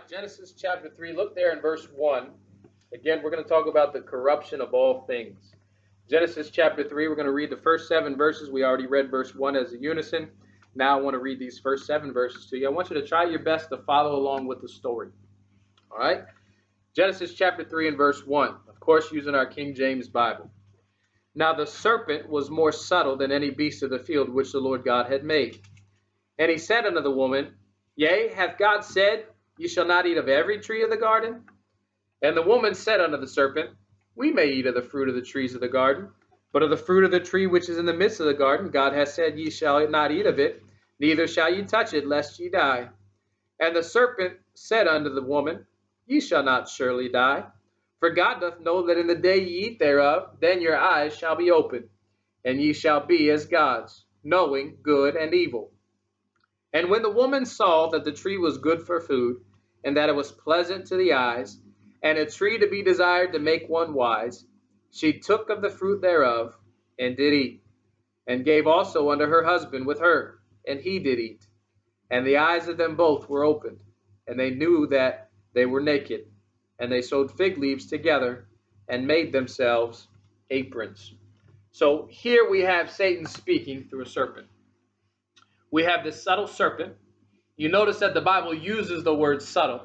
Genesis chapter 3. Look there in verse 1. Again, we're going to talk about the corruption of all things. Genesis chapter 3, we're going to read the first 7 verses. We already read verse 1 as a unison. Now I want to read these first 7 verses to you. I want you to try your best to follow along with the story. All right? Genesis chapter 3 and verse 1. Of course, using our King James Bible. Now the serpent was more subtle than any beast of the field which the Lord God had made. And he said unto the woman, Yea, hath God said, Ye shall not eat of every tree of the garden? And the woman said unto the serpent, We may eat of the fruit of the trees of the garden, but of the fruit of the tree which is in the midst of the garden, God hath said, Ye shall not eat of it, neither shall ye touch it, lest ye die. And the serpent said unto the woman, Ye shall not surely die. For God doth know that in the day ye eat thereof, then your eyes shall be opened, and ye shall be as gods, knowing good and evil. And when the woman saw that the tree was good for food, and that it was pleasant to the eyes, and a tree to be desired to make one wise, she took of the fruit thereof, and did eat, and gave also unto her husband with her, and he did eat. And the eyes of them both were opened, and they knew that they were naked. And they sewed fig leaves together, and made themselves aprons. So here we have Satan speaking through a serpent. We have this subtle serpent. You notice that the Bible uses the word subtle.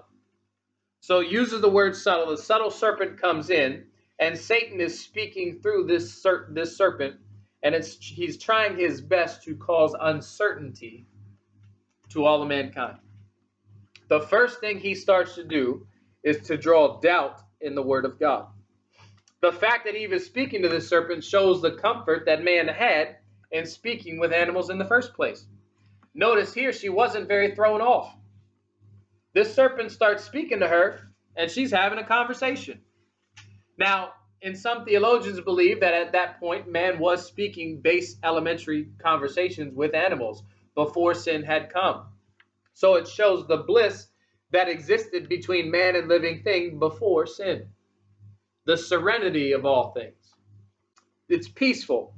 So it uses the word subtle. The subtle serpent comes in, and Satan is speaking through this serpent, and he's trying his best to cause uncertainty to all of mankind. The first thing he starts to do is to draw doubt in the word of God. The fact that Eve is speaking to this serpent shows the comfort that man had in speaking with animals in the first place. Notice here, she wasn't very thrown off. This serpent starts speaking to her, and she's having a conversation. Now, and some theologians believe that at that point, man was speaking base elementary conversations with animals before sin had come. So it shows the bliss that existed between man and living thing before sin. The serenity of all things. It's peaceful.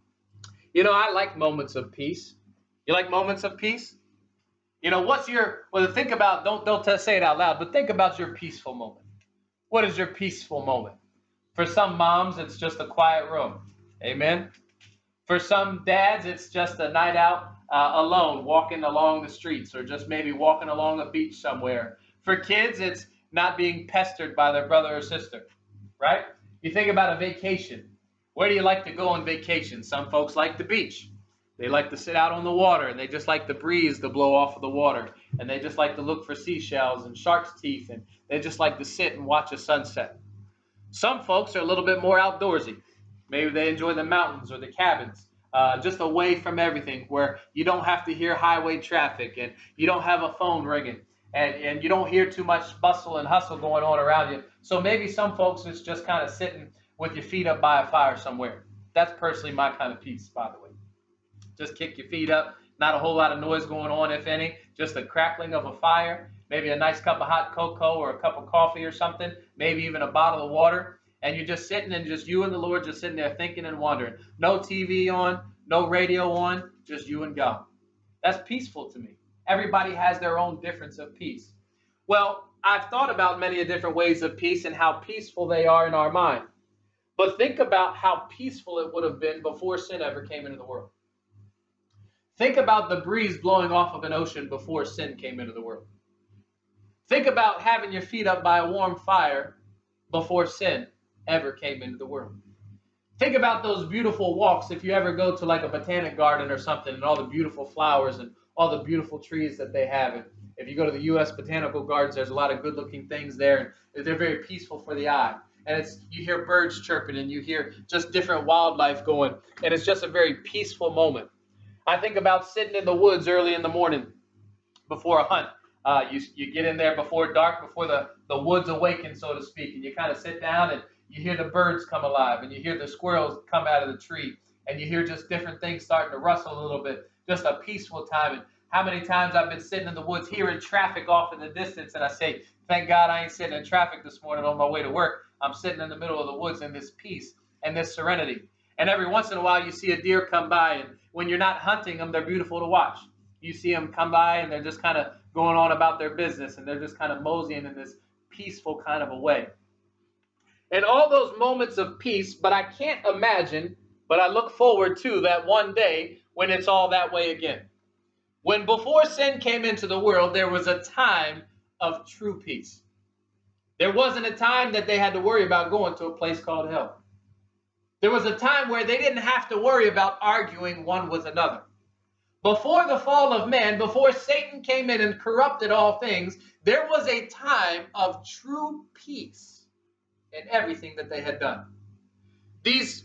You know, I like moments of peace. You like moments of peace? You know, think about, don't say it out loud, but think about your peaceful moment. What is your peaceful moment? For some moms, it's just a quiet room. Amen. For some dads, it's just a night out alone, walking along the streets, or just maybe walking along a beach somewhere. For kids, it's not being pestered by their brother or sister, right? You think about a vacation. Where do you like to go on vacation? Some folks like the beach. They like to sit out on the water, and they just like the breeze to blow off of the water. And they just like to look for seashells and shark's teeth, and they just like to sit and watch a sunset. Some folks are a little bit more outdoorsy. Maybe they enjoy the mountains or the cabins, just away from everything, where you don't have to hear highway traffic, and you don't have a phone ringing, and you don't hear too much bustle and hustle going on around you. So maybe some folks is just kind of sitting with your feet up by a fire somewhere. That's personally my kind of peace, by the way. Just kick your feet up, not a whole lot of noise going on, if any, just the crackling of a fire, maybe a nice cup of hot cocoa or a cup of coffee or something, maybe even a bottle of water, and you're just sitting and just you and the Lord just sitting there thinking and wondering. No TV on, no radio on, just you and God. That's peaceful to me. Everybody has their own difference of peace. Well, I've thought about many different ways of peace and how peaceful they are in our mind. But think about how peaceful it would have been before sin ever came into the world. Think about the breeze blowing off of an ocean before sin came into the world. Think about having your feet up by a warm fire before sin ever came into the world. Think about those beautiful walks if you ever go to like a botanic garden or something, and all the beautiful flowers and all the beautiful trees that they have. And if you go to the U.S. Botanical Gardens, there's a lot of good-looking things there, and they're very peaceful for the eye. And you hear birds chirping, and you hear just different wildlife going, and it's just a very peaceful moment. I think about sitting in the woods early in the morning before a hunt. You get in there before dark, before the woods awaken, so to speak, and you kind of sit down and you hear the birds come alive, and you hear the squirrels come out of the tree, and you hear just different things starting to rustle a little bit. Just a peaceful time. And how many times I've been sitting in the woods hearing traffic off in the distance, and I say, thank God I ain't sitting in traffic this morning on my way to work. I'm sitting in the middle of the woods in this peace and this serenity. And every once in a while you see a deer come by, and when you're not hunting them, they're beautiful to watch. You see them come by, and they're just kind of going on about their business, and they're just kind of moseying in this peaceful kind of a way. And all those moments of peace, but I can't imagine, but I look forward to that one day when it's all that way again. When before sin came into the world, there was a time of true peace. There wasn't a time that they had to worry about going to a place called hell. There was a time where they didn't have to worry about arguing one with another. Before the fall of man, before Satan came in and corrupted all things, there was a time of true peace in everything that they had done. This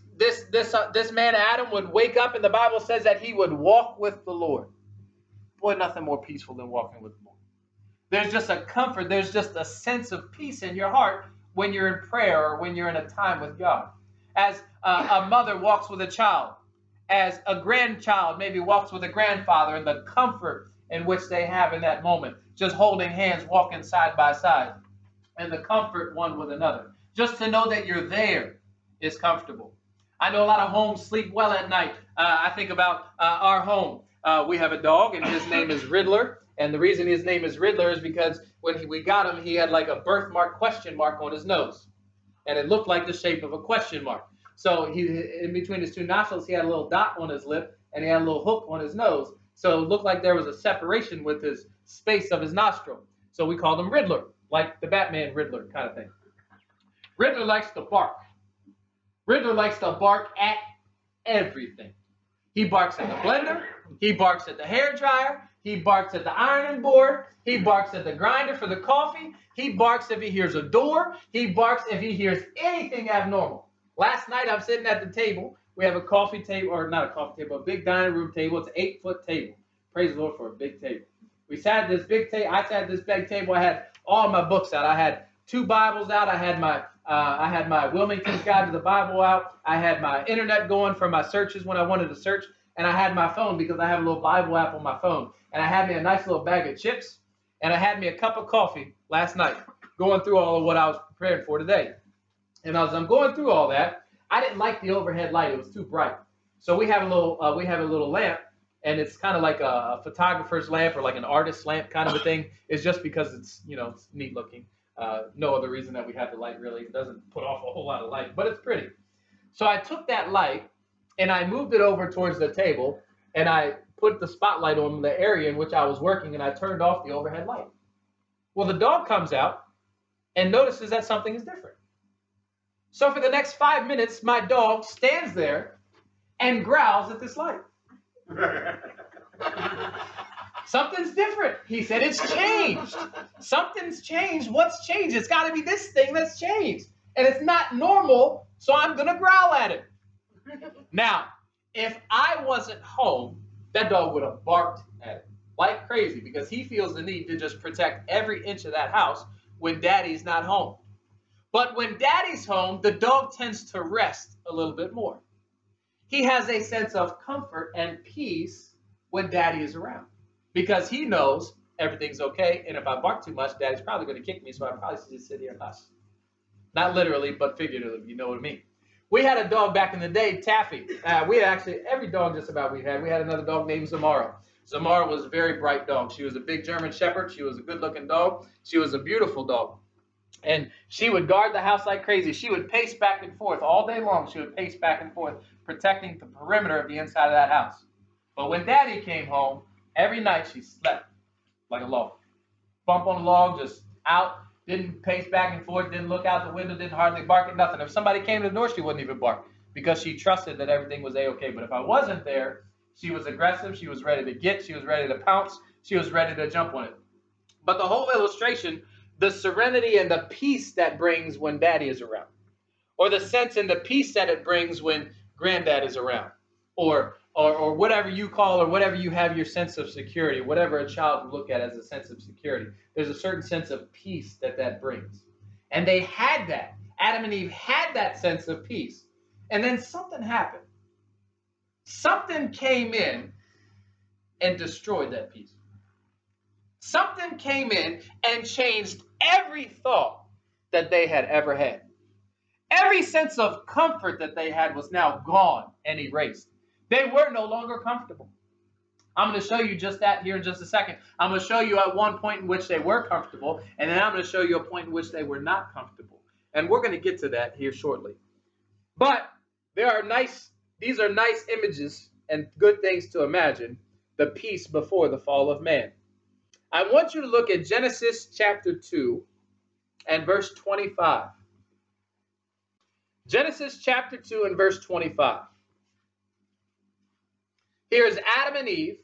man Adam would wake up, and the Bible says that he would walk with the Lord. Boy, nothing more peaceful than walking with the Lord. There's just a comfort, there's just a sense of peace in your heart when you're in prayer or when you're in a time with God. As a mother walks with a child, as a grandchild maybe walks with a grandfather, and the comfort in which they have in that moment, just holding hands, walking side by side, and the comfort one with another. Just to know that you're there is comfortable. I know a lot of homes sleep well at night. I think about our home. We have a dog, and his name is Riddler. And the reason his name is Riddler is because when we got him, he had like a birthmark question mark on his nose. And it looked like the shape of a question mark. So in between his two nostrils, he had a little dot on his lip, and he had a little hook on his nose. So it looked like there was a separation with his space of his nostril. So we called him Riddler, like the Batman Riddler kind of thing. Riddler likes to bark. Riddler likes to bark at everything. He barks at the blender. He barks at the hair dryer. He barks at the ironing board. He barks at the grinder for the coffee. He barks if he hears a door. He barks if he hears anything abnormal. Last night, I'm sitting at the table. We have a coffee table, or not a coffee table, a big dining room table. It's an 8-foot table. Praise the Lord for a big table. We sat at this big table. I sat at this big table. I had all my books out. I had 2 Bibles out. I had my Wilmington's Guide to the Bible out. I had my internet going for my searches when I wanted to search. And I had my phone because I have a little Bible app on my phone. And I had me a nice little bag of chips. And I had me a cup of coffee last night, going through all of what I was preparing for today. And as I'm going through all that, I didn't like the overhead light. It was too bright. So we have a little lamp, and it's kind of like a photographer's lamp or like an artist's lamp kind of a thing. It's just because it's neat looking. No other reason that we have the light really. It doesn't put off a whole lot of light, but it's pretty. So I took that light and I moved it over towards the table, and I put the spotlight on the area in which I was working, and I turned off the overhead light. Well, the dog comes out and notices that something is different. So for the next 5 minutes, my dog stands there and growls at this light. Something's different. He said, it's changed. Something's changed. What's changed? It's got to be this thing that's changed. And it's not normal, so I'm going to growl at it. Now, if I wasn't home, that dog would have barked at it like crazy because he feels the need to just protect every inch of that house when daddy's not home. But when daddy's home, the dog tends to rest a little bit more. He has a sense of comfort and peace when daddy is around because he knows everything's okay. And if I bark too much, daddy's probably going to kick me, so I probably should just sit here and hush. Not literally, but figuratively, you know what I mean. We had a dog back in the day, Taffy. We had actually, every dog just about we had another dog named Zamara. Zamara was a very bright dog. She was a big German Shepherd. She was a good-looking dog. She was a beautiful dog. And she would guard the house like crazy. She would pace back and forth all day long. She would pace back and forth, protecting the perimeter of the inside of that house. But when Daddy came home, every night she slept like a log. Bump on the log, just out. Didn't pace back and forth, didn't look out the window, didn't hardly bark at nothing. If somebody came to the door, she wouldn't even bark because she trusted that everything was A-okay. But if I wasn't there, she was aggressive. She was ready to get. She was ready to pounce. She was ready to jump on it. But the whole illustration, the serenity and the peace that brings when daddy is around, or the sense and the peace that it brings when granddad is around, or whatever you call or whatever you have your sense of security, whatever a child would look at as a sense of security. There's a certain sense of peace that brings. And they had that. Adam and Eve had that sense of peace. And then something happened. Something came in and destroyed that peace. Something came in and changed every thought that they had ever had. Every sense of comfort that they had was now gone and erased. They were no longer comfortable. I'm going to show you just that here in just a second. I'm going to show you at one point in which they were comfortable, and then I'm going to show you a point in which they were not comfortable. And we're going to get to that here shortly. But these are nice images and good things to imagine, the peace before the fall of man. I want you to look at Genesis chapter 2 and verse 25. Genesis chapter 2 and verse 25. Here is Adam and Eve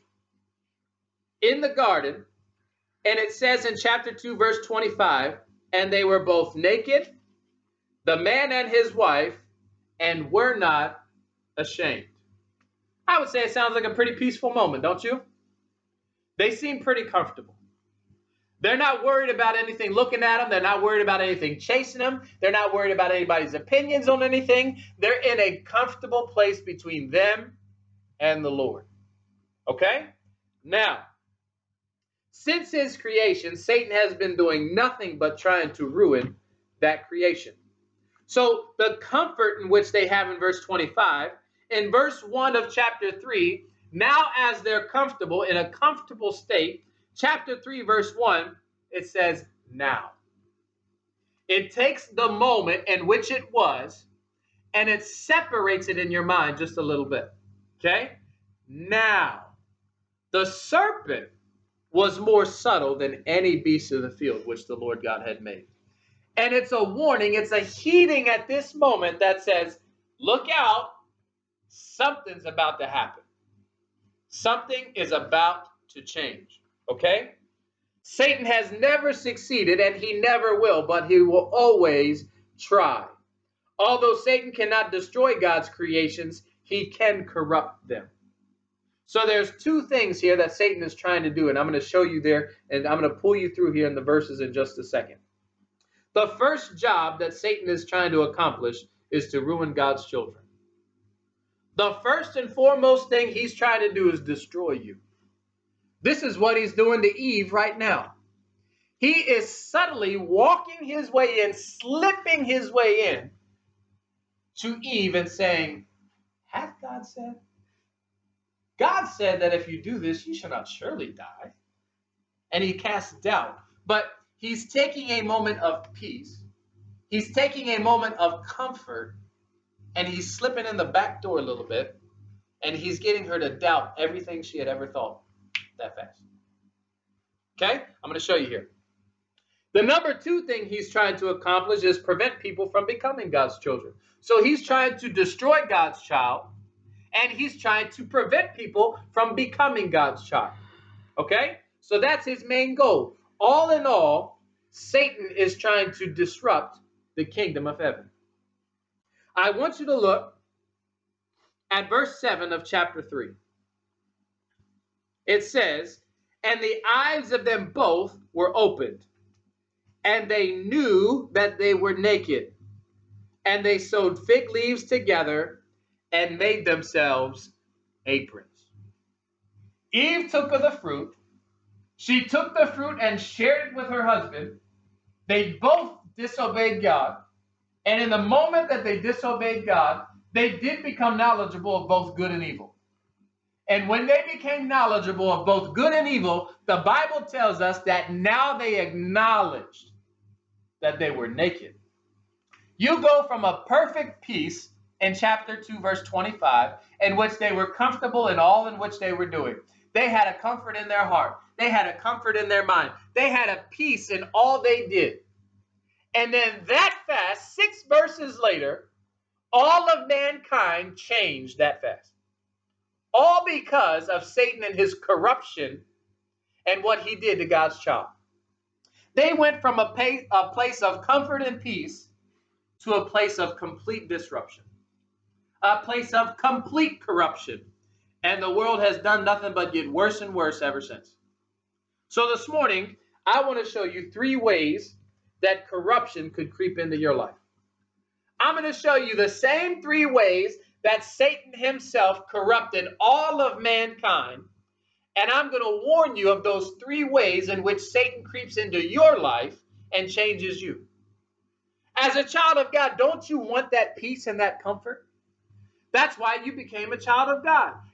in the garden, and it says in chapter 2, verse 25, and they were both naked, the man and his wife, and were not ashamed. I would say it sounds like a pretty peaceful moment, don't you? They seem pretty comfortable. They're not worried about anything looking at them. They're not worried about anything chasing them. They're not worried about anybody's opinions on anything. They're in a comfortable place between them and the Lord. Okay? Now, since his creation, Satan has been doing nothing but trying to ruin that creation. So the comfort in which they have in verse 25, in verse 1 of chapter 3, now as they're comfortable, in a comfortable state, chapter 3, verse 1, it says, now. It takes the moment in which it was, and it separates it in your mind just a little bit. Okay? Now, the serpent was more subtle than any beast of the field which the Lord God had made. And it's a warning, it's a heeding at this moment that says, look out, something's about to happen. Something is about to change, okay? Satan has never succeeded, and he never will, but he will always try. Although Satan cannot destroy God's creations, he can corrupt them. So there's two things here that Satan is trying to do, and I'm going to show you there, and I'm going to pull you through here in the verses in just a second. The first job that Satan is trying to accomplish is to ruin God's children. The first and foremost thing he's trying to do is destroy you. This is what he's doing to Eve right now. He is subtly walking his way in, slipping his way in to Eve and saying, hath God said? God said that if you do this, you shall not surely die. And he casts doubt. But he's taking a moment of peace. He's taking a moment of comfort. And he's slipping in the back door a little bit. And he's getting her to doubt everything she had ever thought that fast. Okay? I'm going to show you here. The number two thing he's trying to accomplish is prevent people from becoming God's children. So he's trying to destroy God's child. And he's trying to prevent people from becoming God's child. Okay? So that's his main goal. All in all, Satan is trying to disrupt the kingdom of heaven. I want you to look at verse 7 of chapter 3. It says, and the eyes of them both were opened, and they knew that they were naked. And they sewed fig leaves together and made themselves aprons. Eve took of the fruit. She took the fruit and shared it with her husband. They both disobeyed God. And in the moment that they disobeyed God, they did become knowledgeable of both good and evil. And when they became knowledgeable of both good and evil, the Bible tells us that now they acknowledged that they were naked. You go from a perfect peace in chapter 2, verse 25, in which they were comfortable in all in which they were doing. They had a comfort in their heart. They had a comfort in their mind. They had a peace in all they did. And then that fast, 6 verses later, all of mankind changed that fast. All because of Satan and his corruption and what he did to God's child. They went from a place of comfort and peace to a place of complete disruption. A place of complete corruption. And the world has done nothing but get worse and worse ever since. So this morning, I want to show you 3 ways that corruption could creep into your life. I'm going to show you the same 3 ways that Satan himself corrupted all of mankind. And I'm going to warn you of those 3 ways in which Satan creeps into your life and changes you. As a child of God, don't you want that peace and that comfort? That's why you became a child of God.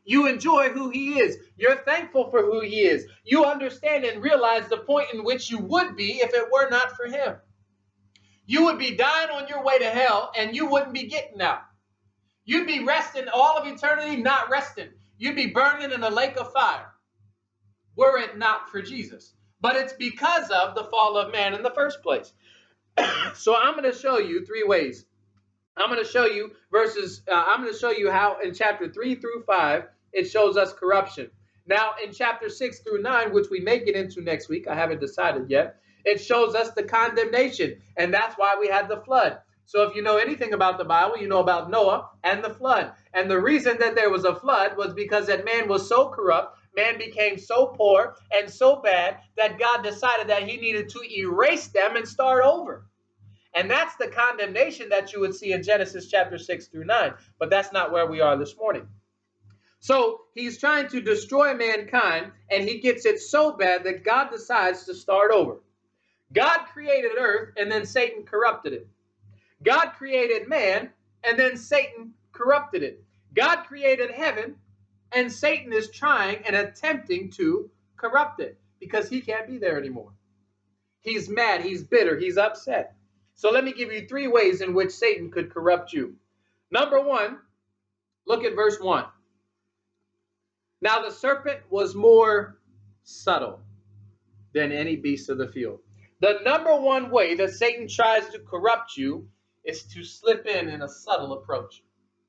You enjoy who he is. You're thankful for who he is. You understand and realize the point in which you would be if it were not for him. You would be dying on your way to hell, and you wouldn't be getting out. You'd be resting all of eternity, not resting. You'd be burning in a lake of fire, were it not for Jesus. But it's because of the fall of man in the first place. So I'm going to show you three ways. I'm going to show you I'm going to show you how in chapter 3 through 5, it shows us corruption. Now in chapter 6 through 9, which we may get into next week, I haven't decided yet, it shows us the condemnation. And that's why we had the flood. So if you know anything about the Bible, you know about Noah and the flood. And the reason that there was a flood was because that man was so corrupt, man became so poor and so bad that God decided that he needed to erase them and start over. And that's the condemnation that you would see in Genesis chapter 6 through 9. But that's not where we are this morning. So he's trying to destroy mankind, and he gets it so bad that God decides to start over. God created earth, and then Satan corrupted it. God created man, and then Satan corrupted it. God created heaven, and Satan is trying and attempting to corrupt it because he can't be there anymore. He's mad, he's bitter, he's upset. So let me give you three ways in which Satan could corrupt you. Number one, look at verse 1. Now the serpent was more subtle than any beast of the field. The number one way that Satan tries to corrupt you is to slip in a subtle approach.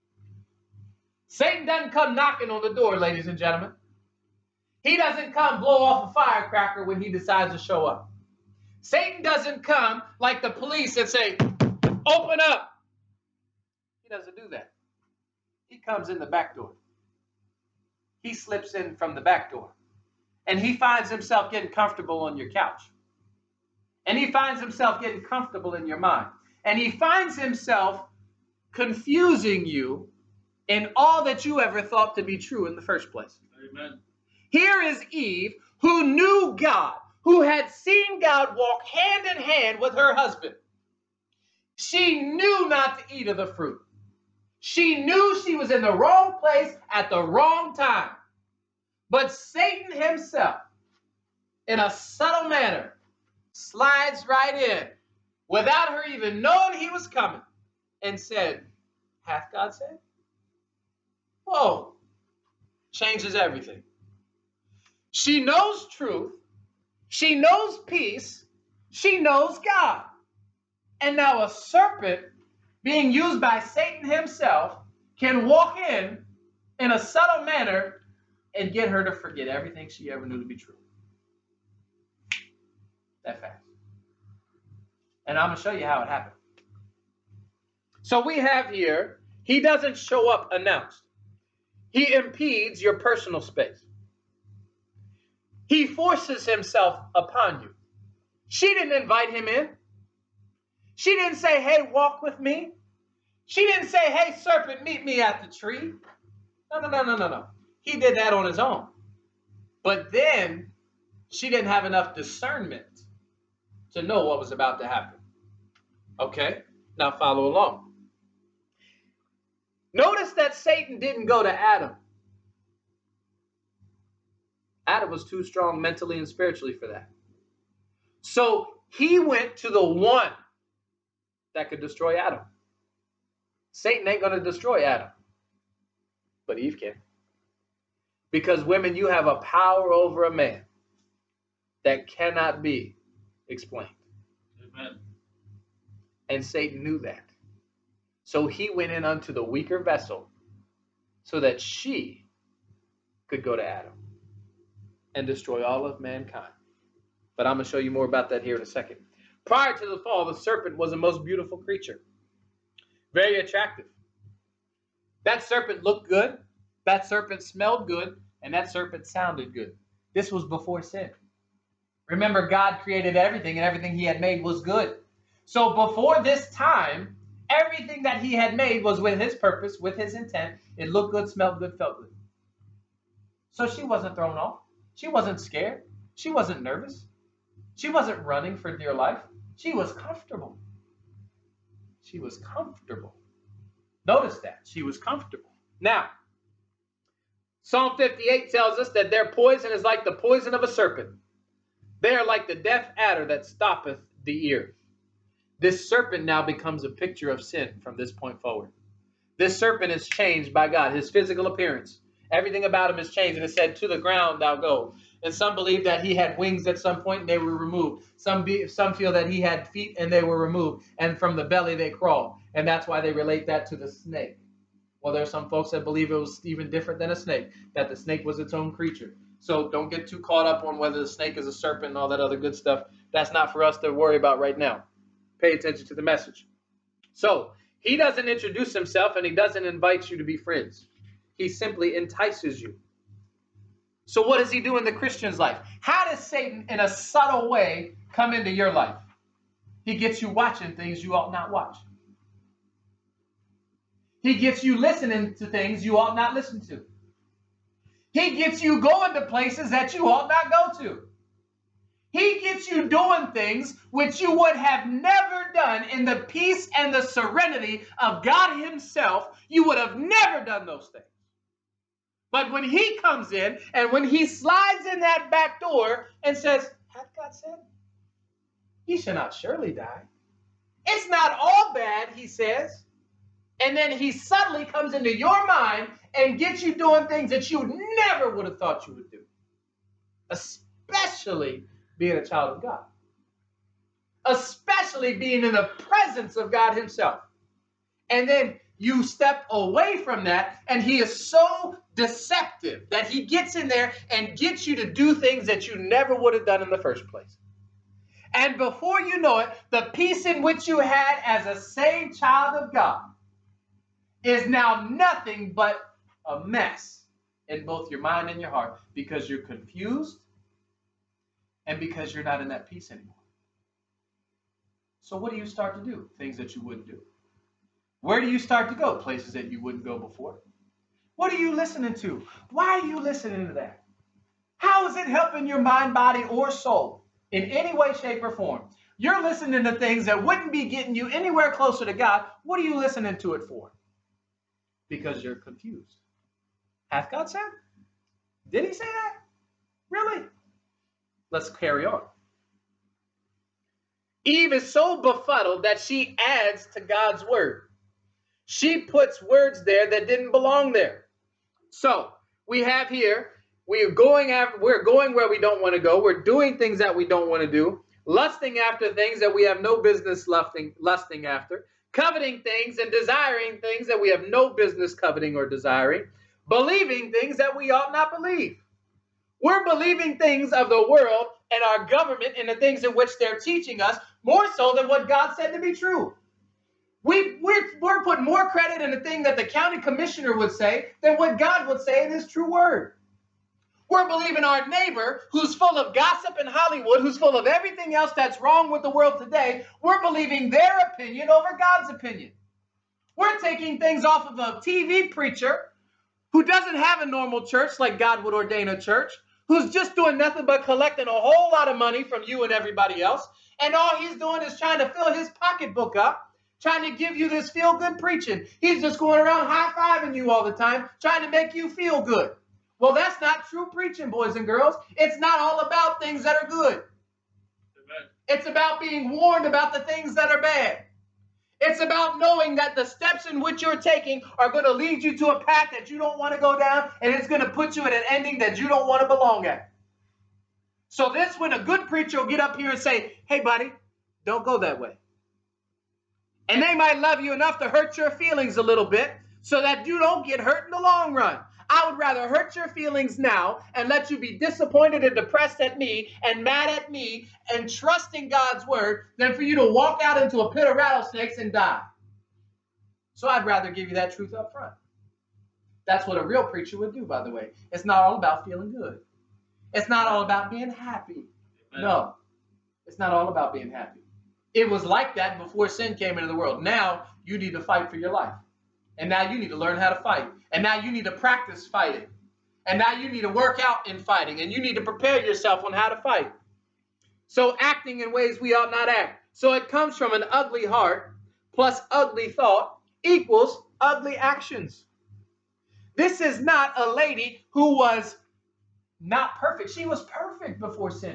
Satan doesn't come knocking on the door, ladies and gentlemen. He doesn't come blow off a firecracker when he decides to show up. Satan doesn't come like the police and say, open up. He doesn't do that. He comes in the back door. He slips in from the back door. And he finds himself getting comfortable on your couch. And he finds himself getting comfortable in your mind. And he finds himself confusing you in all that you ever thought to be true in the first place. Amen. Here is Eve, who knew God, who had seen God walk hand in hand with her husband. She knew not to eat of the fruit. She knew she was in the wrong place at the wrong time. But Satan himself, in a subtle manner, slides right in without her even knowing he was coming and said, hath God said? Whoa, changes everything. She knows truth. She knows peace. She knows God. And now a serpent being used by Satan himself can walk in a subtle manner and get her to forget everything she ever knew to be true. That fast. And I'm going to show you how it happened. So we have here, he doesn't show up announced. He impedes your personal space. He forces himself upon you. She didn't invite him in. She didn't say, hey, walk with me. She didn't say, hey, serpent, meet me at the tree. No. He did that on his own. But then she didn't have enough discernment to know what was about to happen. Okay, now follow along. Notice that Satan didn't go to Adam. Adam was too strong mentally and spiritually for that. So he went to the one that could destroy Adam. Satan ain't going to destroy Adam, but Eve can. Because women, you have a power over a man that cannot be explained. Amen. And Satan knew that. So he went in unto the weaker vessel so that she could go to Adam and destroy all of mankind. But I'm going to show you more about that here in a second. Prior to the fall, the serpent was the most beautiful creature. Very attractive. That serpent looked good. That serpent smelled good. And that serpent sounded good. This was before sin. Remember, God created everything, and everything he had made was good. So before this time, everything that he had made was with his purpose, with his intent. It looked good, smelled good, felt good. So she wasn't thrown off. She wasn't scared. She wasn't nervous. She wasn't running for dear life. She was comfortable. She was comfortable. Notice that. She was comfortable. Now, Psalm 58 tells us that their poison is like the poison of a serpent. They are like the deaf adder that stoppeth the ear. This serpent now becomes a picture of sin from this point forward. This serpent is changed by God, his physical appearance. Everything about him is changed, and it said, to the ground thou go. And some believe that he had wings at some point and they were removed. Some feel that he had feet and they were removed. And from the belly they crawl. And that's why they relate that to the snake. Well, there are some folks that believe it was even different than a snake, that the snake was its own creature. So don't get too caught up on whether the snake is a serpent and all that other good stuff. That's not for us to worry about right now. Pay attention to the message. So he doesn't introduce himself and he doesn't invite you to be friends. He simply entices you. So what does he do in the Christian's life? How does Satan, in a subtle way, come into your life? He gets you watching things you ought not watch. He gets you listening to things you ought not listen to. He gets you going to places that you ought not go to. He gets you doing things which you would have never done in the peace and the serenity of God himself. You would have never done those things. But when he comes in and when he slides in that back door and says, hath God said, he shall not surely die. It's not all bad, he says. And then he suddenly comes into your mind and gets you doing things that you never would have thought you would do. Especially being a child of God. Especially being in the presence of God himself. And then you step away from that, and he is so deceptive that he gets in there and gets you to do things that you never would have done in the first place. And before you know it, the peace in which you had as a saved child of God is now nothing but a mess in both your mind and your heart, because you're confused and because you're not in that peace anymore. So what do you start to do? Things that you wouldn't do. Where do you start to go? Places that you wouldn't go before. What are you listening to? Why are you listening to that? How is it helping your mind, body, or soul in any way, shape, or form? You're listening to things that wouldn't be getting you anywhere closer to God. What are you listening to it for? Because you're confused. Hath God said? Did he say that? Really? Let's carry on. Eve is so befuddled that she adds to God's word. She puts words there that didn't belong there. So we have here, we're going where we don't want to go. We're doing things that we don't want to do. Lusting after things that we have no business lusting after. Coveting things and desiring things that we have no business coveting or desiring. Believing things that we ought not believe. We're believing things of the world and our government and the things in which they're teaching us more so than what God said to be true. We're putting more credit in the thing that the county commissioner would say than what God would say in his true word. We're believing our neighbor who's full of gossip in Hollywood, who's full of everything else that's wrong with the world today. We're believing their opinion over God's opinion. We're taking things off of a TV preacher who doesn't have a normal church like God would ordain a church, who's just doing nothing but collecting a whole lot of money from you and everybody else. And all he's doing is trying to fill his pocketbook up, trying to give you this feel-good preaching. He's just going around high-fiving you all the time, trying to make you feel good. Well, that's not true preaching, boys and girls. It's not all about things that are good. Amen. It's about being warned about the things that are bad. It's about knowing that the steps in which you're taking are going to lead you to a path that you don't want to go down, and it's going to put you at an ending that you don't want to belong at. So this when a good preacher will get up here and say, hey, buddy, don't go that way. And they might love you enough to hurt your feelings a little bit so that you don't get hurt in the long run. I would rather hurt your feelings now and let you be disappointed and depressed at me and mad at me and trusting God's word than for you to walk out into a pit of rattlesnakes and die. So I'd rather give you that truth up front. That's what a real preacher would do, by the way. It's not all about feeling good. It's not all about being happy. Amen. No, it's not all about being happy. It was like that before sin came into the world. Now you need to fight for your life. And now you need to learn how to fight. And now you need to practice fighting. And now you need to work out in fighting. And you need to prepare yourself on how to fight. So acting in ways we ought not act. So it comes from an ugly heart plus ugly thought equals ugly actions. This is not a lady who was not perfect. She was perfect before sin.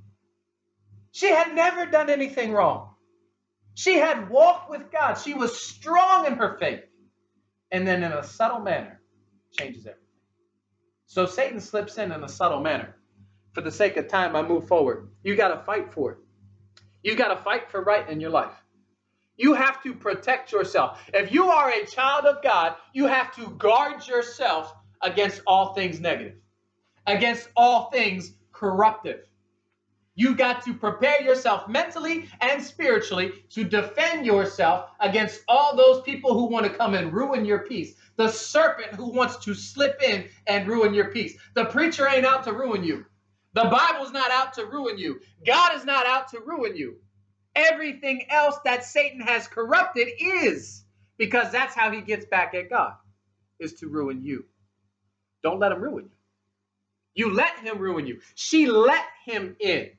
She had never done anything wrong. She had walked with God. She was strong in her faith. And then in a subtle manner, changes everything. So Satan slips in a subtle manner. For the sake of time, I move forward. You got to fight for it. You got to fight for right in your life. You have to protect yourself. If you are a child of God, you have to guard yourself against all things negative, against all things corruptive. You got to prepare yourself mentally and spiritually to defend yourself against all those people who want to come and ruin your peace. The serpent who wants to slip in and ruin your peace. The preacher ain't out to ruin you. The Bible's not out to ruin you. God is not out to ruin you. Everything else that Satan has corrupted is, because that's how he gets back at God, is to ruin you. Don't let him ruin you. You let him ruin you. She let him in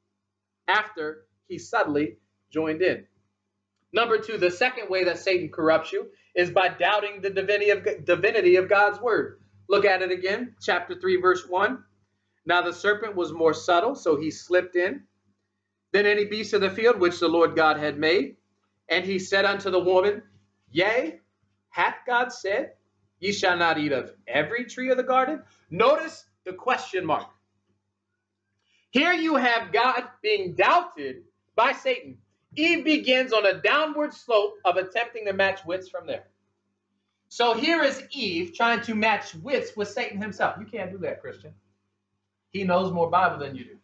after he subtly joined in. Number two, the second way that Satan corrupts you is by doubting the divinity of God's word. Look at it again, chapter 3, verse 1. Now the serpent was more subtle, so he slipped in than any beast of the field which the Lord God had made. And he said unto the woman, Yea, hath God said, Ye shall not eat of every tree of the garden? Notice the question mark. Here you have God being doubted by Satan. Eve begins on a downward slope of attempting to match wits from there. So here is Eve trying to match wits with Satan himself. You can't do that, Christian. He knows more Bible than you do.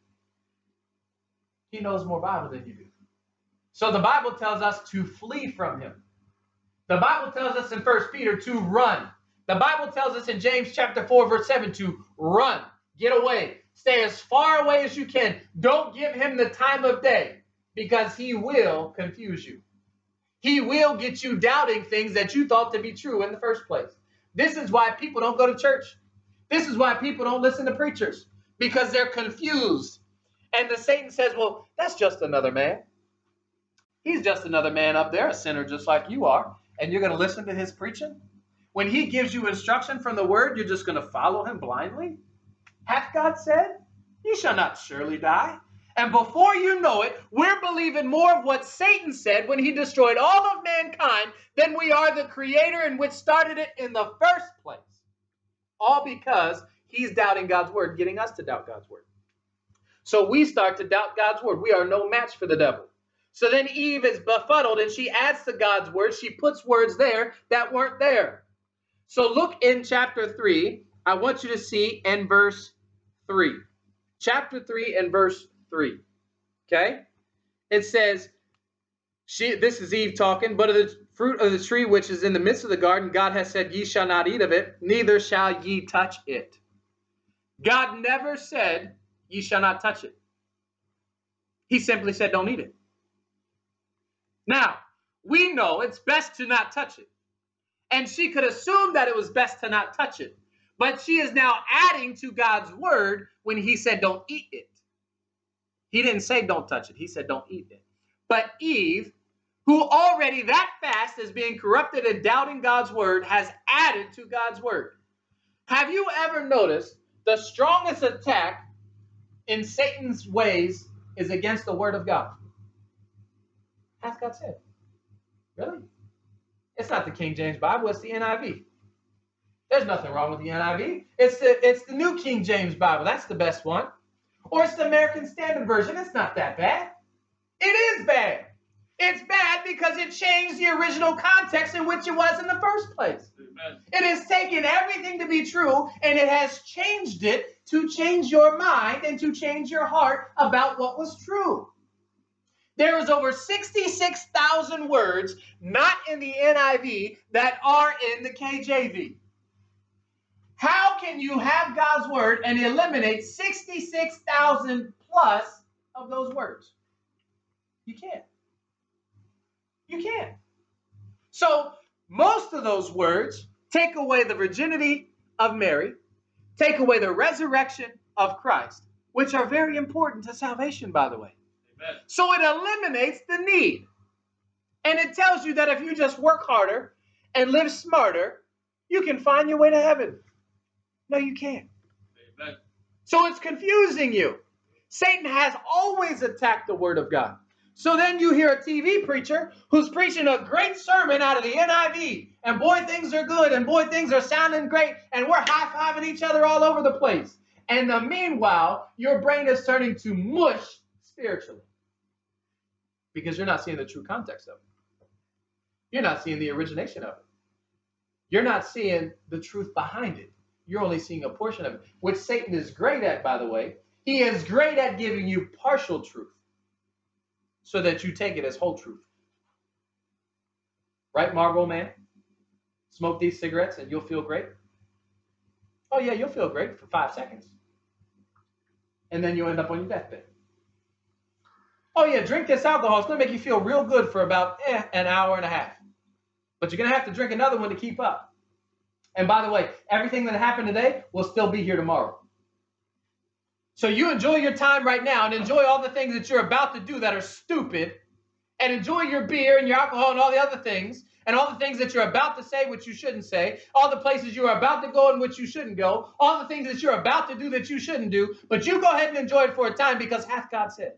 He knows more Bible than you do. So the Bible tells us to flee from him. The Bible tells us in 1 Peter to run. The Bible tells us in James chapter 4, verse 7 to run, get away, stay as far away as you can. Don't give him the time of day, because he will confuse you. He will get you doubting things that you thought to be true in the first place. This is why people don't go to church. This is why people don't listen to preachers, because they're confused. And the Satan says, well, that's just another man. He's just another man up there, a sinner just like you are. And you're going to listen to his preaching? When he gives you instruction from the word, you're just going to follow him blindly? Hath God said, Ye shall not surely die? And before you know it, we're believing more of what Satan said when he destroyed all of mankind than we are the creator in which started it in the first place. All because he's doubting God's word, getting us to doubt God's word. So we start to doubt God's word. We are no match for the devil. So then Eve is befuddled and she adds to God's word. She puts words there that weren't there. So look in chapter 3. I want you to see in verse 3. Chapter 3 and verse 3. Okay? It says, this is Eve talking, but of the fruit of the tree which is in the midst of the garden, God has said, Ye shall not eat of it, neither shall ye touch it. God never said, Ye shall not touch it. He simply said, don't eat it. Now, we know it's best to not touch it. And she could assume that it was best to not touch it. But she is now adding to God's word when he said, don't eat it. He didn't say don't touch it. He said don't eat it. But Eve, who already that fast is being corrupted and doubting God's word, has added to God's word. Have you ever noticed the strongest attack in Satan's ways is against the word of God? Hath God said? Really? It's not the King James Bible, it's the NIV. There's nothing wrong with the NIV. It's the New King James Bible. That's the best one. Or it's the American Standard Version. It's not that bad. It is bad. It's bad because it changed the original context in which it was in the first place. Amen. It has taken everything to be true and it has changed it to change your mind and to change your heart about what was true. There is over 66,000 words not in the NIV that are in the KJV. How can you have God's word and eliminate 66,000 plus of those words? You can't. You can't. So most of those words take away the virginity of Mary, take away the resurrection of Christ, which are very important to salvation, by the way. Amen. So it eliminates the need. And it tells you that if you just work harder and live smarter, you can find your way to heaven. No, you can't. Amen. So it's confusing you. Satan has always attacked the word of God. So then you hear a TV preacher who's preaching a great sermon out of the NIV, and boy, things are good, and boy, things are sounding great, and we're high-fiving each other all over the place. And meanwhile, your brain is turning to mush spiritually because you're not seeing the true context of it. You're not seeing the origination of it. You're not seeing the truth behind it. You're only seeing a portion of it, which Satan is great at, by the way. He is great at giving you partial truth so that you take it as whole truth. Right, Marlboro Man? Smoke these cigarettes and you'll feel great. Oh, yeah, you'll feel great for 5 seconds. And then you'll end up on your deathbed. Oh, yeah, drink this alcohol. It's going to make you feel real good for about an hour and a half. But you're going to have to drink another one to keep up. And by the way, everything that happened today will still be here tomorrow. So you enjoy your time right now and enjoy all the things that you're about to do that are stupid, and enjoy your beer and your alcohol and all the other things, and all the things that you're about to say which you shouldn't say, all the places you're about to go in which you shouldn't go, all the things that you're about to do that you shouldn't do, but you go ahead and enjoy it for a time because hath God said.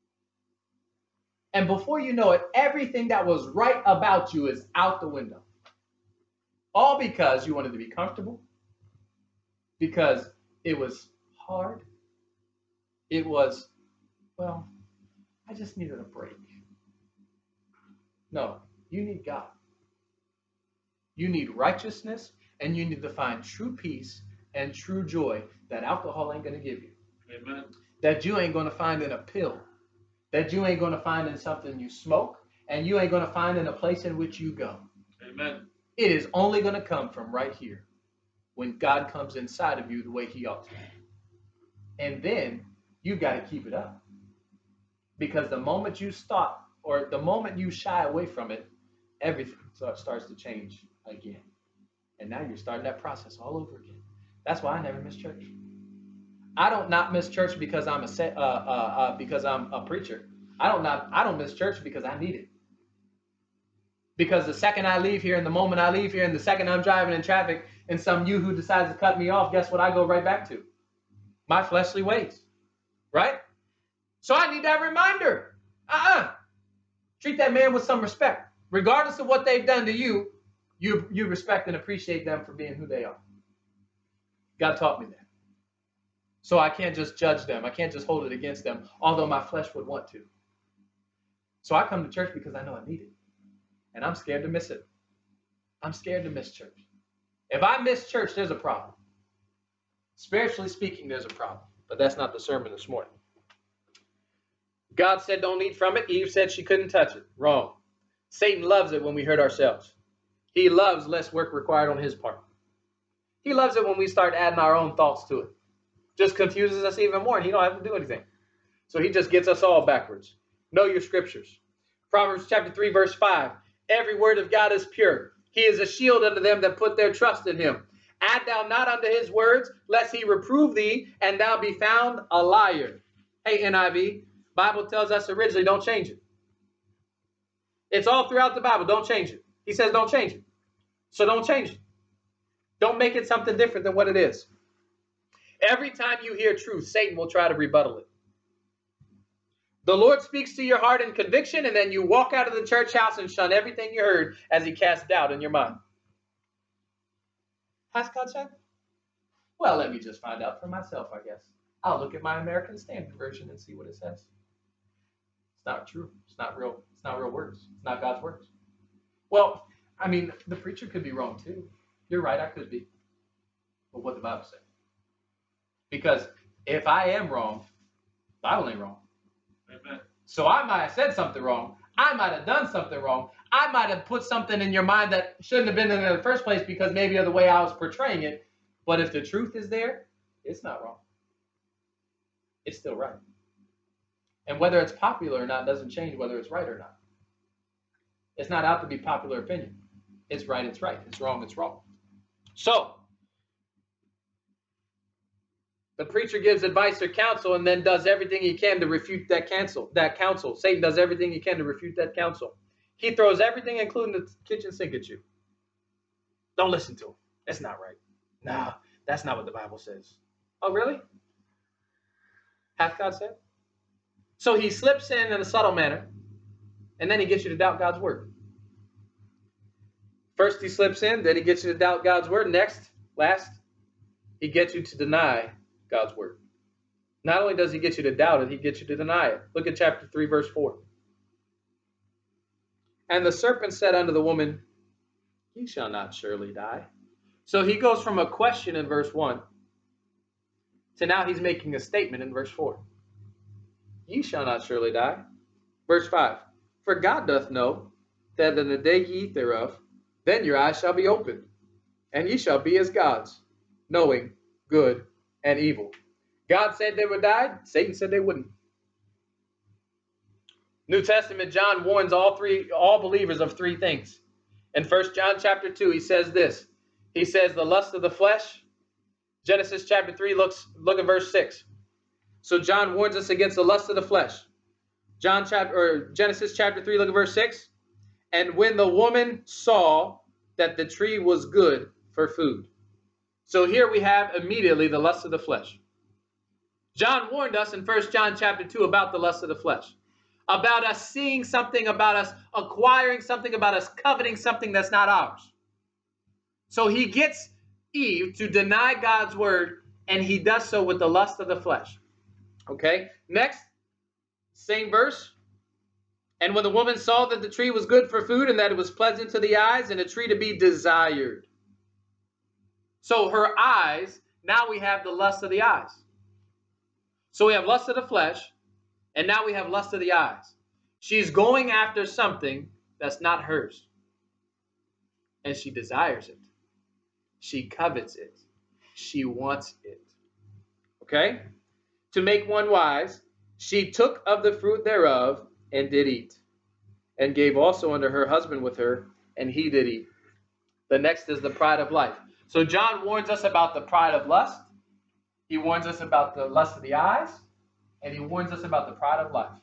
And before you know it, everything that was right about you is out the window. All because you wanted to be comfortable, because it was hard. It was, well, I just needed a break. No, you need God. You need righteousness, and you need to find true peace and true joy that alcohol ain't going to give you. Amen. That you ain't going to find in a pill. That you ain't going to find in something you smoke, and you ain't going to find in a place in which you go. Amen. It is only going to come from right here when God comes inside of you the way he ought to. And then you got to keep it up. Because the moment you stop, or the moment you shy away from it, everything starts to change again. And now you're starting that process all over again. That's why I never miss church. I don't not miss church because I'm a preacher. I don't miss church because I need it. Because the second I leave here, and the moment I leave here, and the second I'm driving in traffic, and some you who decides to cut me off, guess what I go right back to? My fleshly ways. Right? So I need that reminder. Treat that man with some respect. Regardless of what they've done to you, you respect and appreciate them for being who they are. God taught me that. So I can't just judge them. I can't just hold it against them, although my flesh would want to. So I come to church because I know I need it. And I'm scared to miss it. I'm scared to miss church. If I miss church, there's a problem. Spiritually speaking, there's a problem. But that's not the sermon this morning. God said don't eat from it. Eve said she couldn't touch it. Wrong. Satan loves it when we hurt ourselves. He loves less work required on his part. He loves it when we start adding our own thoughts to it. Just confuses us even more, and he don't have to do anything. So he just gets us all backwards. Know your scriptures. Proverbs chapter 3, verse 5. Every word of God is pure. He is a shield unto them that put their trust in him. Add thou not unto his words, lest he reprove thee, and thou be found a liar. Hey, NIV, Bible tells us originally, don't change it. It's all throughout the Bible. Don't change it. He says don't change it. So don't change it. Don't make it something different than what it is. Every time you hear truth, Satan will try to rebuttal it. The Lord speaks to your heart in conviction, and then you walk out of the church house and shun everything you heard as he casts doubt in your mind. Has God said? Well, let me just find out for myself, I guess. I'll look at my American Standard Version and see what it says. It's not true. It's not real. It's not real words. It's not God's words. Well, I mean, the preacher could be wrong too. You're right, I could be. But what the Bible says? Because if I am wrong, the Bible ain't wrong. Amen. So I might have said something wrong. I might have done something wrong. I might have put something in your mind that shouldn't have been in there in the first place because maybe of the way I was portraying it. But if the truth is there, it's not wrong. It's still right. And whether it's popular or not doesn't change whether it's right or not. It's not out to be popular opinion. It's right, it's right. It's wrong, it's wrong. So, the preacher gives advice or counsel and then does everything he can to refute that counsel. Satan does everything he can to refute that counsel. He throws everything, including the kitchen sink, at you. Don't listen to him. That's not right. Nah, that's not what the Bible says. Oh, really? Hath God said? So he slips in a subtle manner, and then he gets you to doubt God's word. First he slips in, then he gets you to doubt God's word. Last, he gets you to deny God's word. Not only does he get you to doubt it, he gets you to deny it. Look at chapter 3, verse 4. And the serpent said unto the woman, ye shall not surely die. So he goes from a question in verse 1 to now he's making a statement in verse 4. Ye shall not surely die. Verse 5. For God doth know that in the day ye eat thereof, then your eyes shall be opened, and ye shall be as gods, knowing good and evil. God said they would die. Satan said they wouldn't. New Testament, John warns all believers of three things. In 1 John chapter 2, he says this. He says the lust of the flesh. Genesis chapter 3, look at verse 6. So John warns us against the lust of the flesh. Genesis chapter 3, look at verse 6. And when the woman saw that the tree was good for food. So here we have immediately the lust of the flesh. John warned us in 1 John chapter 2 about the lust of the flesh. About us seeing something, about us acquiring something, about us coveting something that's not ours. So he gets Eve to deny God's word, and he does so with the lust of the flesh. Okay, next, same verse. And when the woman saw that the tree was good for food, and that it was pleasant to the eyes, and a tree to be desired. So her eyes, now we have the lust of the eyes. So we have lust of the flesh, and now we have lust of the eyes. She's going after something that's not hers. And she desires it. She covets it. She wants it. Okay? To make one wise, she took of the fruit thereof and did eat, and gave also unto her husband with her, and he did eat. The next is the pride of life. So John warns us about the pride of lust. He warns us about the lust of the eyes, and he warns us about the pride of life.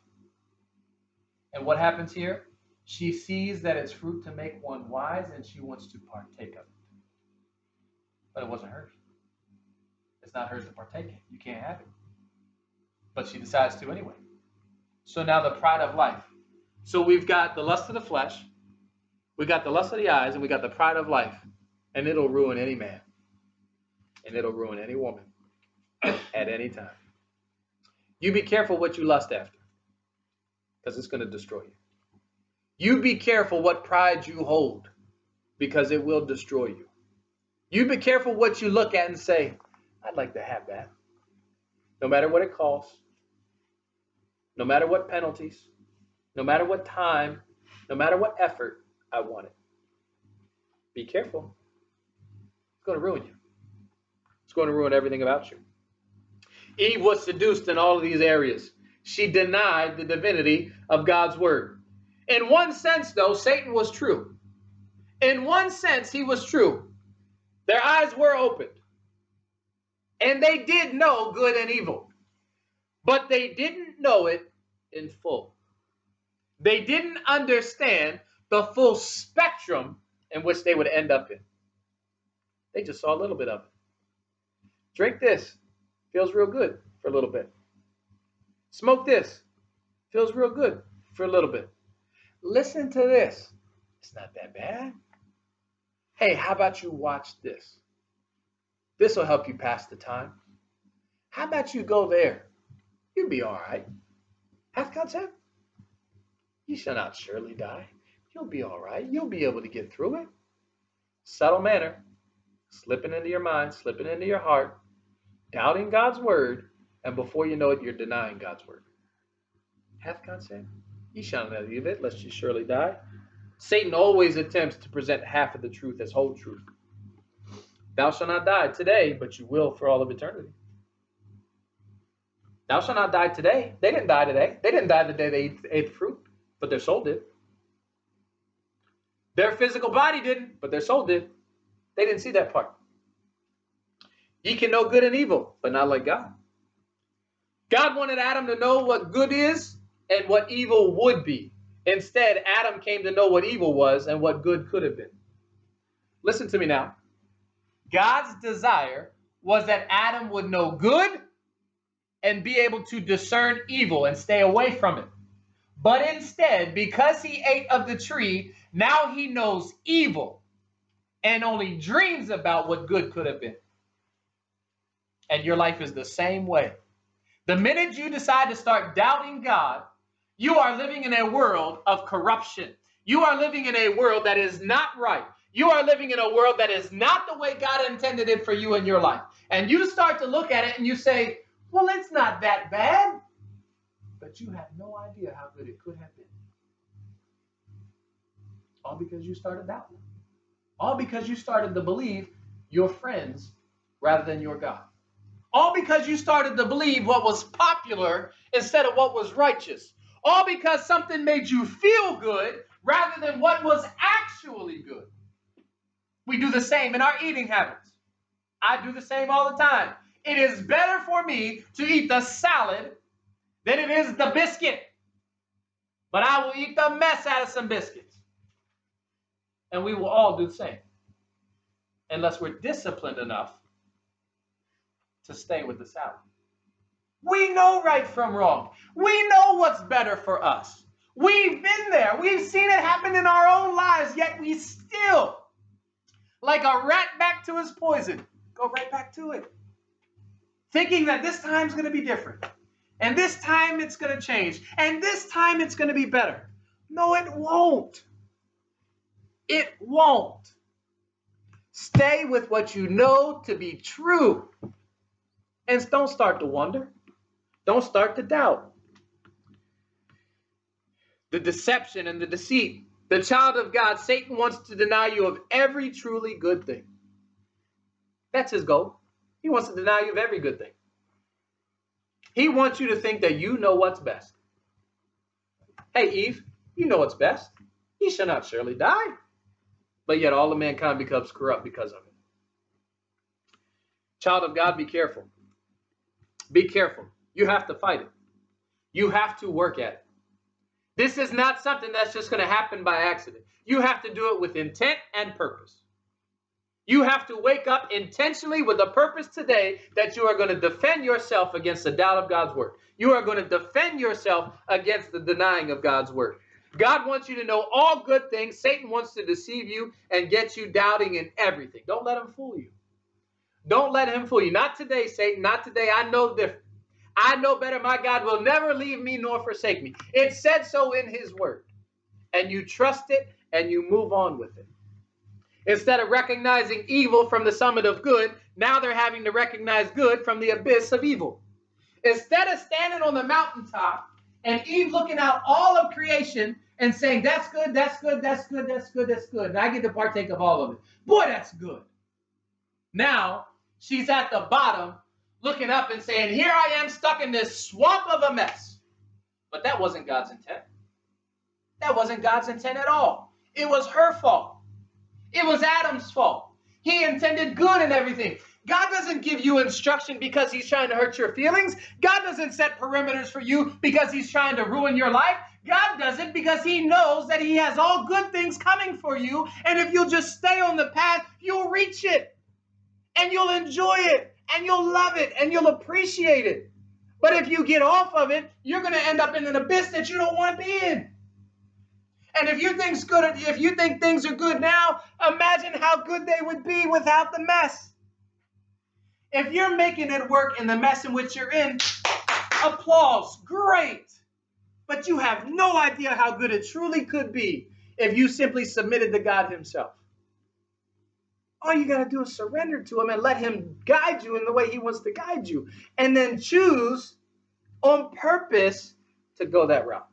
And what happens here? She sees that it's fruit to make one wise, and she wants to partake of it. But it wasn't hers. It's not hers to partake in. You can't have it. But she decides to anyway. So now the pride of life. So we've got the lust of the flesh, we got the lust of the eyes, and we got the pride of life. And it'll ruin any man. And it'll ruin any woman at any time. You be careful what you lust after, because it's going to destroy you. You be careful what pride you hold, because it will destroy you. You be careful what you look at and say, I'd like to have that. No matter what it costs, no matter what penalties, no matter what time, no matter what effort, I want it. Be careful. It's going to ruin you. It's going to ruin everything about you. Eve was seduced in all of these areas. She denied the divinity of God's word. In one sense, though, Satan was true. In one sense, he was true. Their eyes were opened. And they did know good and evil. But they didn't know it in full. They didn't understand the full spectrum in which they would end up in. They just saw a little bit of it. Drink this. Feels real good for a little bit. Smoke this. Feels real good for a little bit. Listen to this. It's not that bad. Hey, how about you watch this? This will help you pass the time. How about you go there? You'll be all right. Hath God said? You shall not surely die. You'll be all right. You'll be able to get through it. Subtle manner. Slipping into your mind, slipping into your heart. Doubting God's word. And before you know it, you're denying God's word. Hath God said? Ye shall not leave it, lest ye surely die. Satan always attempts to present half of the truth as whole truth. Thou shalt not die today, but you will for all of eternity. Thou shalt not die today. They didn't die today. They didn't die the day they ate the fruit, but their soul did. Their physical body didn't, but their soul did. They didn't see that part. Ye can know good and evil, but not like God. God wanted Adam to know what good is and what evil would be. Instead, Adam came to know what evil was and what good could have been. Listen to me now. God's desire was that Adam would know good and be able to discern evil and stay away from it. But instead, because he ate of the tree, now he knows evil and only dreams about what good could have been. And your life is the same way. The minute you decide to start doubting God, you are living in a world of corruption. You are living in a world that is not right. You are living in a world that is not the way God intended it for you in your life. And you start to look at it and you say, well, it's not that bad. But you have no idea how good it could have been. All because you started doubting. All because you started to believe your friends rather than your God. All because you started to believe what was popular instead of what was righteous. All because something made you feel good rather than what was actually good. We do the same in our eating habits. I do the same all the time. It is better for me to eat the salad than it is the biscuit. But I will eat the mess out of some biscuits. And we will all do the same. Unless we're disciplined enough to stay with the salad. We know right from wrong. We know what's better for us. We've been there. We've seen it happen in our own lives, yet we still, like a rat back to his poison, go right back to it. Thinking that this time's going to be different. And this time it's going to change. And this time it's going to be better. No, it won't. It won't. Stay with what you know to be true. And don't start to wonder. Don't start to doubt. The deception and the deceit. The child of God, Satan wants to deny you of every truly good thing. That's his goal. He wants to deny you of every good thing. He wants you to think that you know what's best. Hey, Eve, you know what's best. Ye shall not surely die. But yet all of mankind becomes corrupt because of it. Child of God, be careful. Be careful. You have to fight it. You have to work at it. This is not something that's just going to happen by accident. You have to do it with intent and purpose. You have to wake up intentionally with a purpose today that you are going to defend yourself against the doubt of God's word. You are going to defend yourself against the denying of God's word. God wants you to know all good things. Satan wants to deceive you and get you doubting in everything. Don't let him fool you. Don't let him fool you. Not today, Satan. Not today. I know different. I know better. My God will never leave me nor forsake me. It said so in his word. And you trust it and you move on with it. Instead of recognizing evil from the summit of good, now they're having to recognize good from the abyss of evil. Instead of standing on the mountaintop and Eve looking out all of creation and saying, that's good, that's good, that's good, that's good, that's good. And I get to partake of all of it. Boy, that's good. Now she's at the bottom looking up and saying, here I am stuck in this swamp of a mess. But that wasn't God's intent. That wasn't God's intent at all. It was her fault. It was Adam's fault. He intended good in everything. God doesn't give you instruction because he's trying to hurt your feelings. God doesn't set perimeters for you because he's trying to ruin your life. God does it because he knows that he has all good things coming for you. And if you'll just stay on the path, you'll reach it. And you'll enjoy it. And you'll love it. And you'll appreciate it. But if you get off of it, you're going to end up in an abyss that you don't want to be in. And if you think things are good now, imagine how good they would be without the mess. If you're making it work in the mess in which you're in, applause, great. But you have no idea how good it truly could be if you simply submitted to God himself. All you got to do is surrender to him and let him guide you in the way he wants to guide you. And then choose on purpose to go that route.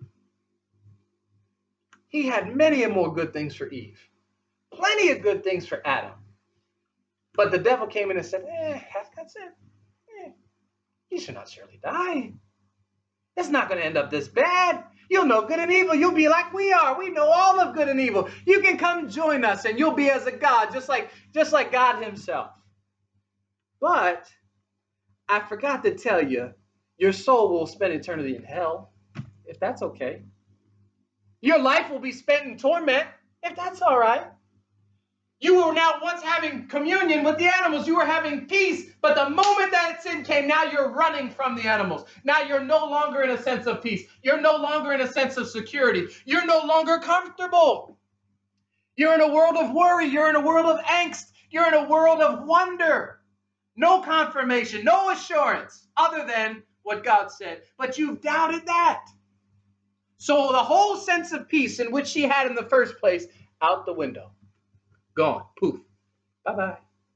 He had many and more good things for Eve. Plenty of good things for Adam. But the devil came in and said, hath God said, you shall not surely die. It's not going to end up this bad. You'll know good and evil. You'll be like we are. We know all of good and evil. You can come join us and you'll be as a God, just like God himself. But I forgot to tell you, your soul will spend eternity in hell, if that's okay. Your life will be spent in torment, if that's all right. You were now once having communion with the animals. You were having peace. But the moment that sin came, now you're running from the animals. Now you're no longer in a sense of peace. You're no longer in a sense of security. You're no longer comfortable. You're in a world of worry. You're in a world of angst. You're in a world of wonder. No confirmation, no assurance other than what God said. But you've doubted that. So the whole sense of peace in which she had in the first place, out the window. Gone. Poof. Bye-bye.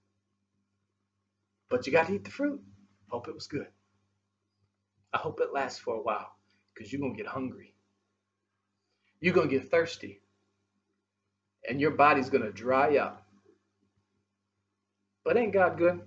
But you got to eat the fruit. Hope it was good. I hope it lasts for a while because you're going to get hungry. You're going to get thirsty. And your body's going to dry up. But ain't God good?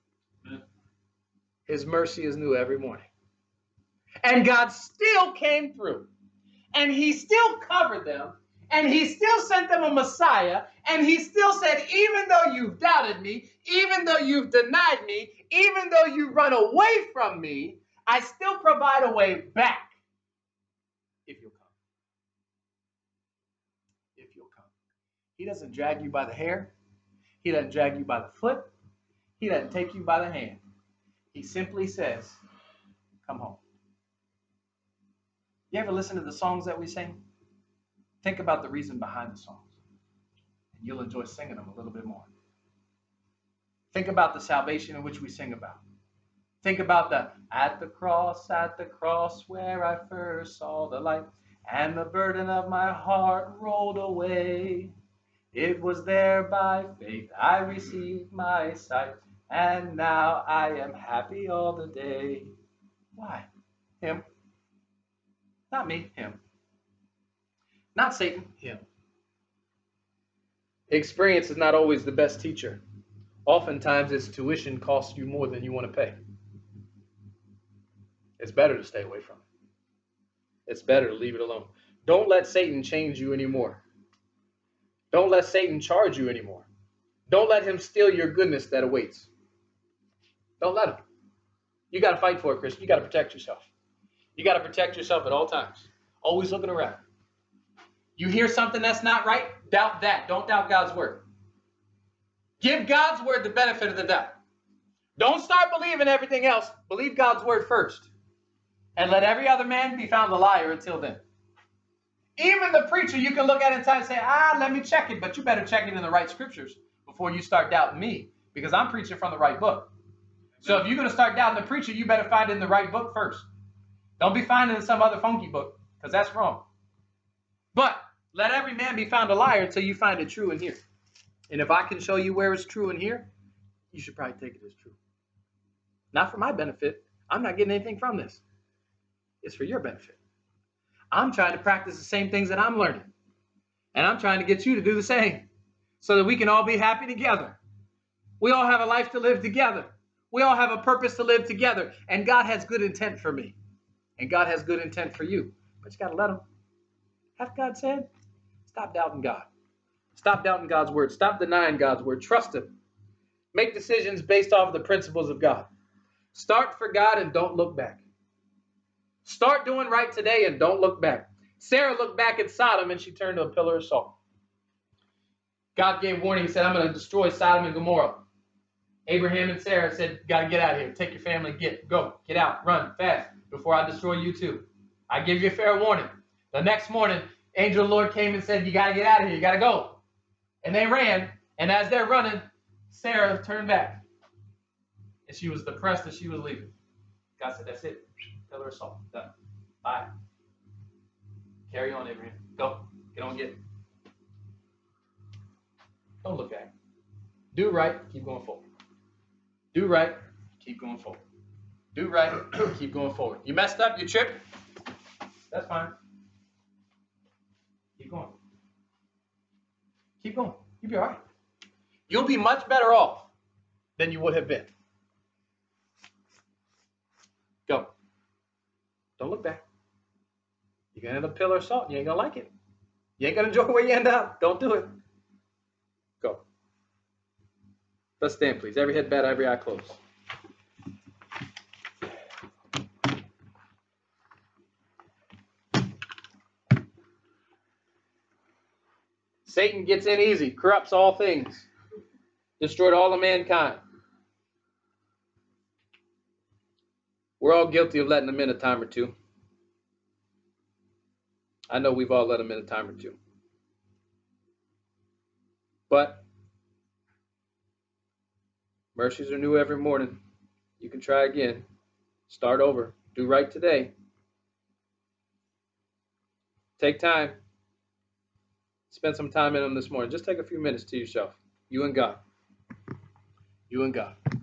His mercy is new every morning. And God still came through. And he still covered them. And he still sent them a Messiah. And he still said, even though you've doubted me, even though you've denied me, even though you run away from me, I still provide a way back if you'll come. If you'll come. He doesn't drag you by the hair. He doesn't drag you by the foot. He doesn't take you by the hand. He simply says, come home. You ever listen to the songs that we sing? Think about the reason behind the songs, and you'll enjoy singing them a little bit more. Think about the salvation in which we sing about. Think about the at the cross where I first saw the light, and the burden of my heart rolled away. It was there by faith I received my sight, and now I am happy all the day. Why? Him. Not me, him. Not Satan, him. Experience is not always the best teacher. Oftentimes, its tuition costs you more than you want to pay. It's better to stay away from it. It's better to leave it alone. Don't let Satan change you anymore. Don't let Satan charge you anymore. Don't let him steal your goodness that awaits. Don't let him. You got to fight for it, Christian. You got to protect yourself. You got to protect yourself at all times. Always looking around. You hear something that's not right, doubt that. Don't doubt God's word. Give God's word the benefit of the doubt. Don't start believing everything else. Believe God's word first. And let every other man be found a liar until then. Even the preacher, you can look at it and say, let me check it. But you better check it in the right scriptures before you start doubting me. Because I'm preaching from the right book. So if you're going to start doubting the preacher, you better find it in the right book first. Don't be finding it in some other funky book, because that's wrong. But let every man be found a liar until you find it true in here. And if I can show you where it's true in here, you should probably take it as true. Not for my benefit. I'm not getting anything from this. It's for your benefit. I'm trying to practice the same things that I'm learning. And I'm trying to get you to do the same so that we can all be happy together. We all have a life to live together. We all have a purpose to live together. And God has good intent for me. And God has good intent for you. But you got to let him. Have God said? Stop doubting God. Stop doubting God's word. Stop denying God's word. Trust him. Make decisions based off of the principles of God. Start for God and don't look back. Start doing right today and don't look back. Sarah looked back at Sodom and she turned to a pillar of salt. God gave warning. He said, I'm going to destroy Sodom and Gomorrah. Abraham and Sarah said, got to get out of here. Take your family, go, get out, run, fast, before I destroy you too. I give you a fair warning. The next morning, angel of the Lord came and said, you got to get out of here. You got to go. And they ran. And as they're running, Sarah turned back. And she was depressed that she was leaving. God said, that's it. Pillar of salt. Done. Bye. Carry on, Abraham. Go. Get on, get. Don't look back. Do right. Keep going forward. Do right. Keep going forward. Do right. Keep going forward. You messed up. You tripped. That's fine. Keep going. Keep going. You'll be all right. You'll be much better off than you would have been. Go. Don't look back. You're going to end up pillar of salt. You ain't going to like it. You ain't going to enjoy where you end up. Don't do it. Go. Let's stand, please. Every head bowed, every eye closed. Satan gets in easy, corrupts all things, destroyed all of mankind. We're all guilty of letting him in a time or two. I know we've all let him in a time or two. But mercies are new every morning. You can try again. Start over. Do right today. Take time. Spend some time in them this morning. Just take a few minutes to yourself. You and God. You and God.